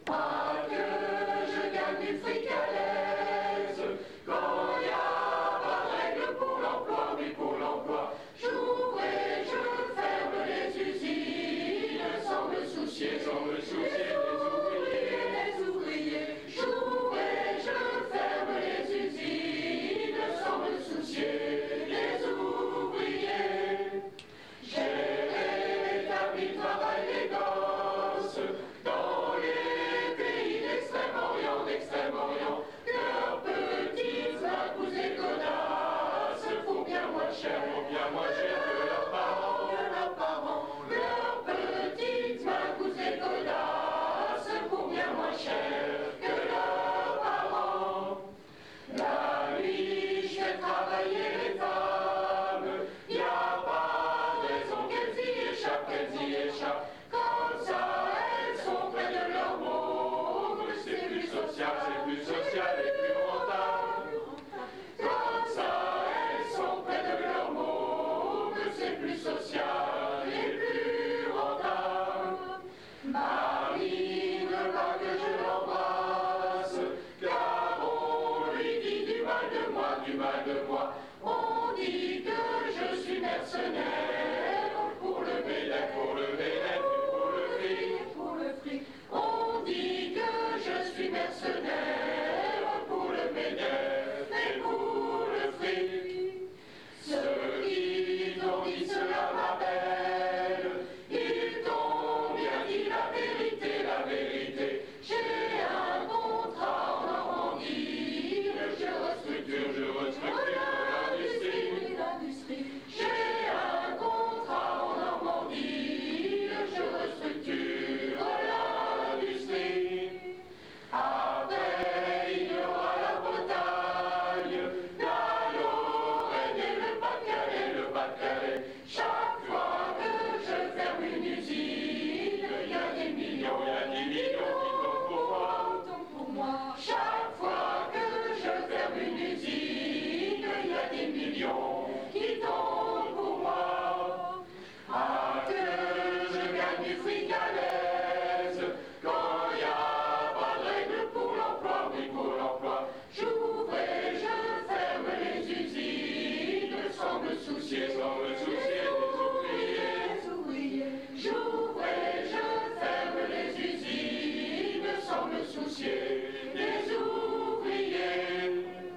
Pas que je gagne du fric à l'aise, quand y a pas de règle pour l'emploi, oui pour l'emploi, j'ouvre et je ferme les usines sans me soucier des ouvriers. J'ouvre et je ferme les usines sans me soucier des ouvriers. J'ai rétabli le travail des gosses dans les pays d'Extrême-Orient, que leurs petites vacous et godasses font bien moins cher que leurs parents, leurs petites vacous et godasses font bien moins cher que leurs parents. La nuit, je fais travailler les femmes, y a pas de raison qu'elles y échappent, comme ça elles sont près de leur môme, c'est plus social et plus rentable. Comme ça elles sont près de leur môme, c'est plus social et plus rentable. Marie ne veut pas que je l'emmène